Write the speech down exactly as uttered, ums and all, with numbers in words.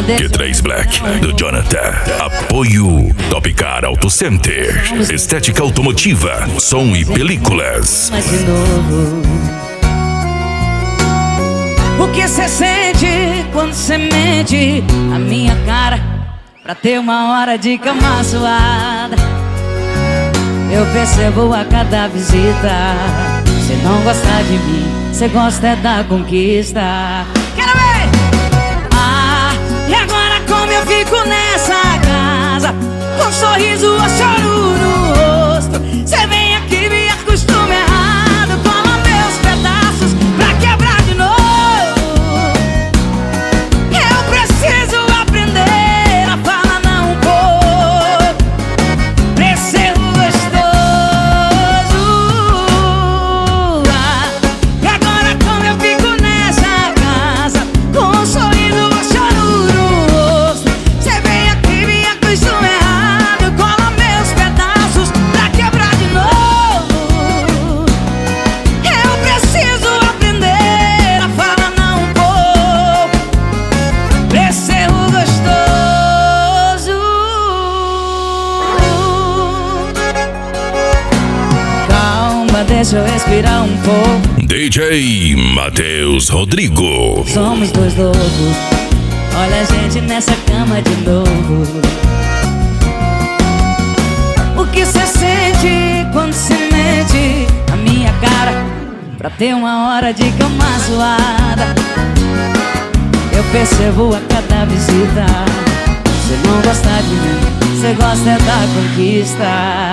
Q três Black, do Jonathan. Apoio Top Car Auto Center, estética automotiva, som e películas. Mas de novo, o que cê sente quando cê mente a minha cara pra ter uma hora de cama suada? Eu percebo a cada visita, cê não gosta de mim, cê gosta é da conquista. Quero ver! Ah, e agora como eu fico nessa casa, com um sorriso ou choro no rosto? Cê vem aqui, me acostuma errado, cola meus pedaços pra quebrar de novo. Eu preciso aprender a falar não um pouco pra ser gostoso. Ah, e agora como eu fico nessa casa, com um sorriso ou choro no rosto? Cê vem aqui, me acostuma errado, cola meus pedaços pra quebrar de novo. Eu preciso aprender a falar não um pouco pra ser gostoso. Calma, deixa eu respirar um pouco. D J Matheus Rodrigo. Somos dois loucos, olha a gente nessa cama de novo. O que cê sente quando cê mente a minha cara pra ter uma hora de cama suada? Eu percebo a cada visita, cê não gosta de mim, cê gosta é da conquista.